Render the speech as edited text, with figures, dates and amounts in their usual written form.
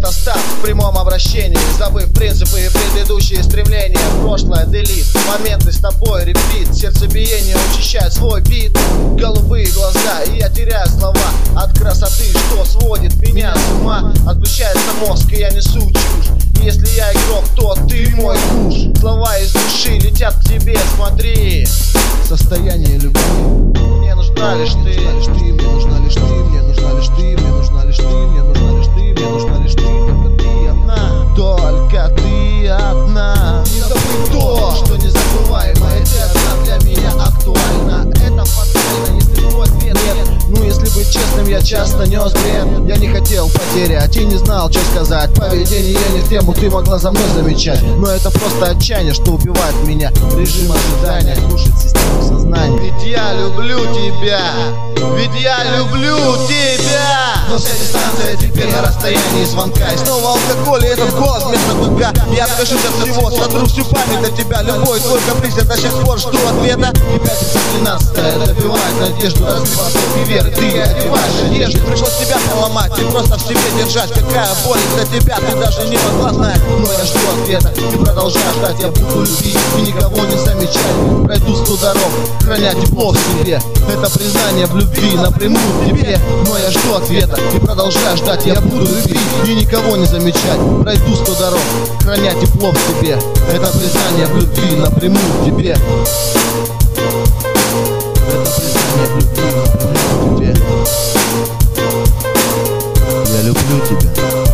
проста в прямом обращении, забыв принципы и предыдущие стремления. Прошлое делит, моменты с тобой репит, сердцебиение учащает свой бит. Голубые глаза, и я теряю слова от красоты, что сводит меня с ума. Отключается мозг, и я несу чушь. И если я игрок, то ты мой куш. Слова из души летят к тебе, смотри. Состояние любви. Мне нужна лишь ты. Мне нужна лишь ты, мне нужна лишь ты, мне нужна лишь ты, мне нужна лишь ты, мне нужна лишь ты, только ты одна. Только ты одна. Не забудь то, что незабываемое честно для меня актуально. Это фатально, если твой ответ нет. Ну если быть честным, я часто нес бред. Я не хотел потерять и не знал, что сказать. Поведение не в тему, ты могла за мной замечать. Но это просто отчаяние, что убивает меня. Режим ожидания глушит систему сознания. Ведь я люблю тебя, ведь я люблю тебя. Но вся дистанция теперь на расстоянии звонка. И снова алкоголь, и этот голос вместо гудка. Я откажусь от всего, сотру всю память от тебя. Любой твой каприз, я до сих пор жду ответа. И 5:13 добивает надежду, разбиваться и веры. Ты одеваешь одежду, пришлось тебя поломать и просто в себе держать. Какая боль из-за тебя, ты даже не могла знать. Но я жду ответа и продолжаю ждать. Я буду любить и никого не замечать. Пройду 100 дорог, храня тепло в себе. Это признание в любви напрямую к тебе. Но я жду ответа и продолжаю ждать. Я буду любить и никого не замечать. Пройду 100 дорог, храня тепло в себе. Это признание в любви напрямую к тебе. Это признание в любви напрямую к тебе. Я люблю тебя.